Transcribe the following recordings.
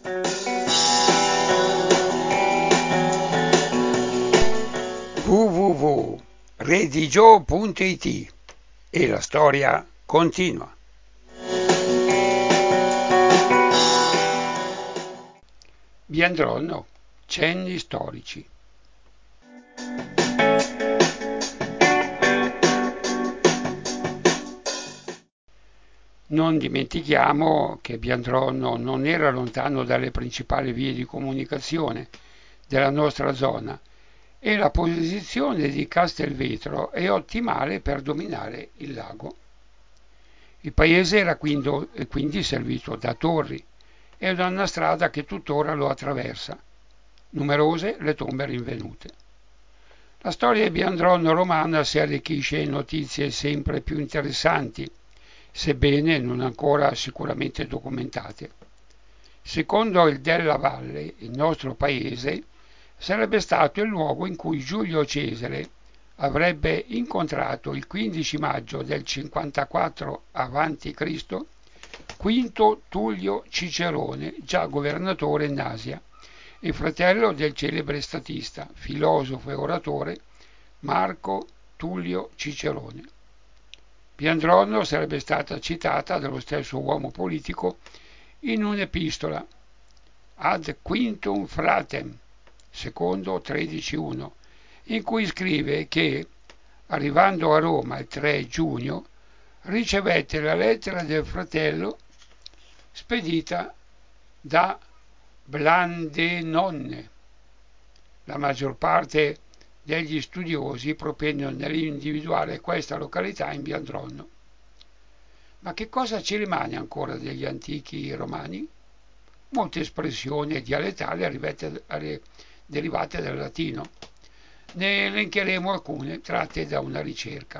www.redigio.it e la storia continua. Biandronno, cenni storici. Non dimentichiamo che Biandronno non era lontano dalle principali vie di comunicazione della nostra zona e la posizione di Castelvetro è ottimale per dominare il lago. Il paese era quindi servito da torri e da una strada che tuttora lo attraversa. Numerose le tombe rinvenute. La storia di Biandronno romana si arricchisce in notizie sempre più interessanti, sebbene non ancora sicuramente documentate. Secondo il Della Valle, il nostro paese sarebbe stato il luogo in cui Giulio Cesare avrebbe incontrato il 15 maggio del 54 a.C. Quinto Tullio Cicerone, già governatore in Asia, e fratello del celebre statista, filosofo e oratore Marco Tullio Cicerone. Biandronno sarebbe stata citata dallo stesso uomo politico in un'epistola Ad Quintum Fratem, secondo 13.1, in cui scrive che, arrivando a Roma il 3 giugno, ricevette la lettera del fratello spedita da Blandenonne. La maggior parte degli studiosi propendono nell'individuare questa località in Biandronno. Ma che cosa ci rimane ancora degli antichi romani? Molte espressioni dialettali derivate dal latino. Ne elencheremo alcune tratte da una ricerca.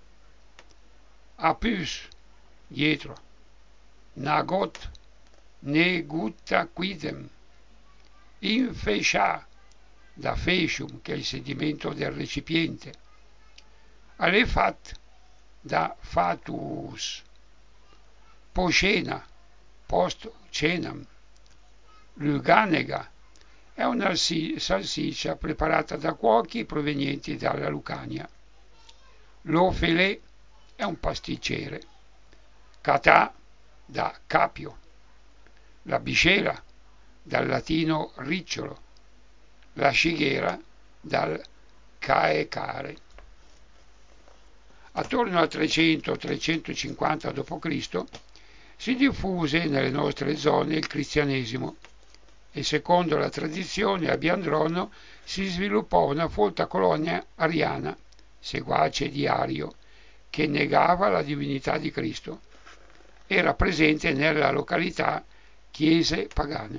Apus, dietro. Nagot, negutta quidem. Infescia, da faecium, che è il sedimento del recipiente. Alefat, da fatus. Poscena, post cenam. Luganega è una salsiccia preparata da cuochi provenienti dalla Lucania. L'ofele è un pasticcere. Catà, da capio. La biscela, dal latino ricciolo. La scighera, dal caecare. Attorno al 300-350 d.C. si diffuse nelle nostre zone il cristianesimo e secondo la tradizione a Biandronno si sviluppò una folta colonia ariana, seguace di Ario, che negava la divinità di Cristo. Era presente nella località chiese pagane.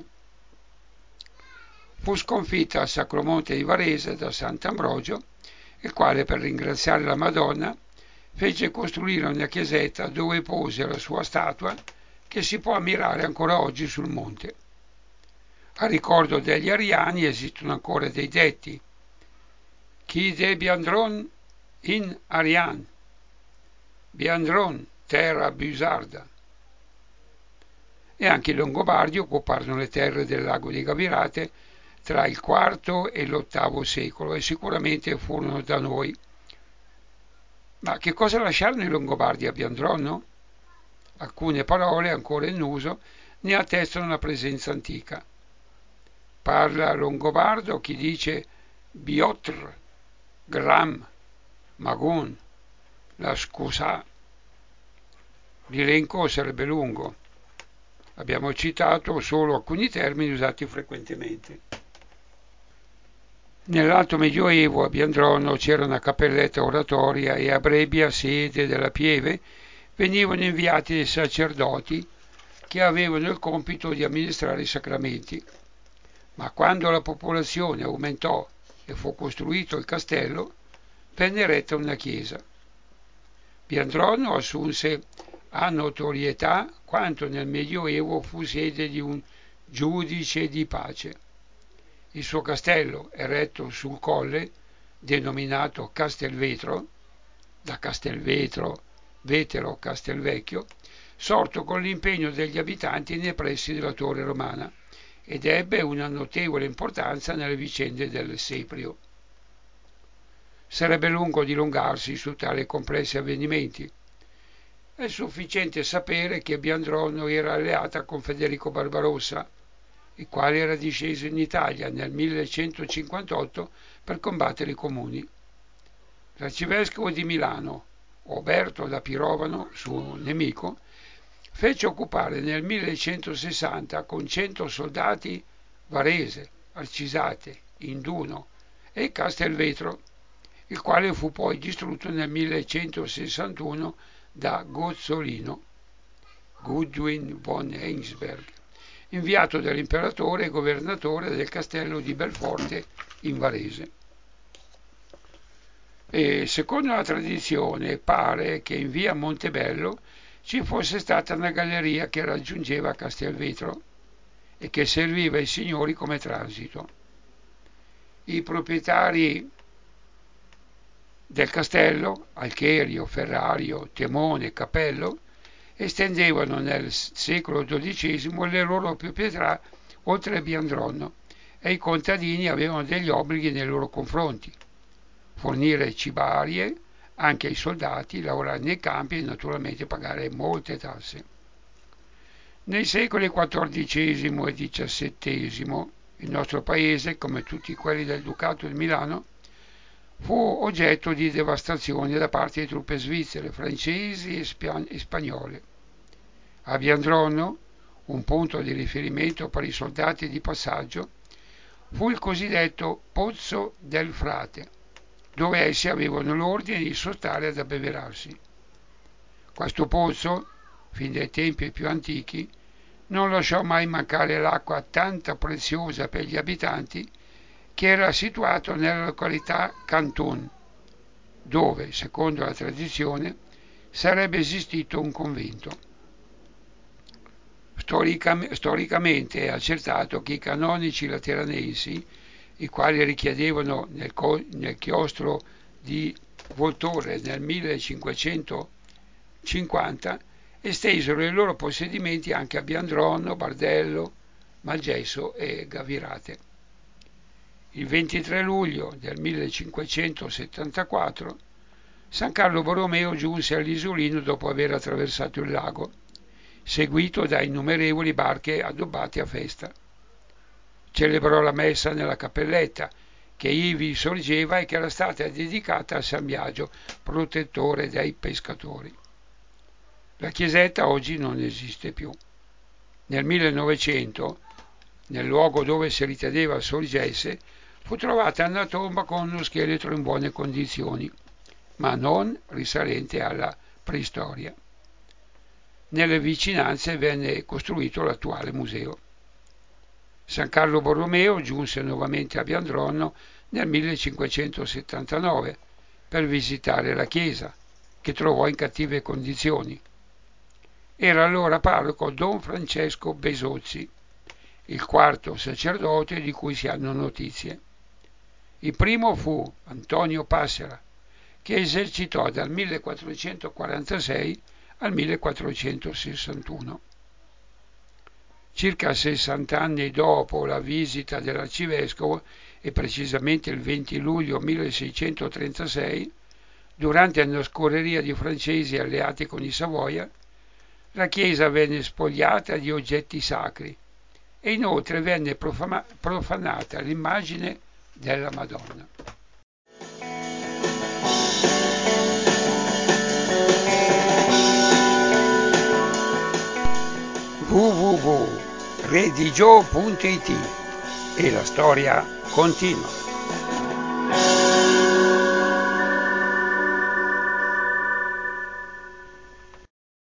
Fu sconfitta al Sacromonte di Varese da Sant'Ambrogio, il quale, per ringraziare la Madonna, fece costruire una chiesetta dove pose la sua statua, che si può ammirare ancora oggi sul monte. A ricordo degli ariani esistono ancora dei detti. Chi de Biandron in Arian, Biandron, terra busarda. E anche i Longobardi occuparono le terre del lago di Gavirate tra il IV e l'VIII secolo e sicuramente furono da noi. Ma che cosa lasciarono i Longobardi a Biandronno? Alcune parole ancora in uso ne attestano una presenza antica. Parla longobardo chi dice Biotr, Gram, Magun, la Scusà. L'elenco sarebbe lungo. Abbiamo citato solo alcuni termini usati frequentemente. Nell'Alto Medioevo a Biandronno c'era una cappelletta oratoria e a Brebbia, sede della Pieve, venivano inviati dei sacerdoti che avevano il compito di amministrare i sacramenti. Ma quando la popolazione aumentò e fu costruito il castello, venne eretta una chiesa. Biandronno assunse a notorietà quanto nel Medioevo fu sede di un giudice di pace. Il suo castello, eretto sul colle, denominato Castelvetro, da Castelvetro, Vetero, Castelvecchio, sorto con l'impegno degli abitanti nei pressi della torre romana, ed ebbe una notevole importanza nelle vicende del Seprio. Sarebbe lungo dilungarsi su tali complessi avvenimenti. È sufficiente sapere che Biandrono era alleata con Federico Barbarossa, il quale era disceso in Italia nel 1158 per combattere i comuni. L'arcivescovo di Milano, Oberto da Pirovano, suo nemico, fece occupare nel 1160 con 100 soldati Varese, Arcisate, Induno e Castelvetro, il quale fu poi distrutto nel 1161 da Gozzolino, Gudwin von Heinsberg, inviato dall'imperatore e governatore del castello di Belforte in Varese. E secondo la tradizione pare che in via Montebello ci fosse stata una galleria che raggiungeva Castelvetro e che serviva ai signori come transito. I proprietari del castello, Alcherio, Ferrario, Temone, Capello, estendevano nel secolo XII le loro proprietà oltre il Biandronno e i contadini avevano degli obblighi nei loro confronti: fornire cibarie anche ai soldati, lavorare nei campi e naturalmente pagare molte tasse. Nei secoli XIV e XVII il nostro paese, come tutti quelli del Ducato di Milano, fu oggetto di devastazione da parte di truppe svizzere, francesi e spagnole. A Biandrono, un punto di riferimento per i soldati di passaggio, fu il cosiddetto Pozzo del Frate, dove essi avevano l'ordine di sostare ad abbeverarsi. Questo pozzo, fin dai tempi più antichi, non lasciò mai mancare l'acqua tanto preziosa per gli abitanti, che era situato nella località Cantun, dove, secondo la tradizione, sarebbe esistito un convento. Storicamente è accertato che i canonici lateranensi, i quali richiedevano nel chiostro di Volturre nel 1550, estesero i loro possedimenti anche a Biandrono, Bardello, Malgesso e Gavirate. Il 23 luglio del 1574 San Carlo Borromeo giunse all'isolino dopo aver attraversato il lago, seguito da innumerevoli barche addobbate a festa. Celebrò la messa nella cappelletta che ivi sorgeva e che era stata dedicata a San Biagio, protettore dei pescatori. La chiesetta oggi non esiste più. Nel 1900, nel luogo dove si riteneva sorgesse, fu trovata una tomba con uno scheletro in buone condizioni, ma non risalente alla preistoria. Nelle vicinanze venne costruito l'attuale museo. San Carlo Borromeo giunse nuovamente a Biandrono nel 1579 per visitare la chiesa, che trovò in cattive condizioni. Era allora parroco Don Francesco Besozzi, il quarto sacerdote di cui si hanno notizie. Il primo fu Antonio Passera, che esercitò dal 1446 al 1461. Circa 60 anni dopo la visita dell'arcivescovo, e precisamente il 20 luglio 1636, durante una scorreria di francesi alleati con i Savoia, la chiesa venne spogliata di oggetti sacri e inoltre venne profanata l'immagine della Madonna. www.redigio.it e la storia continua.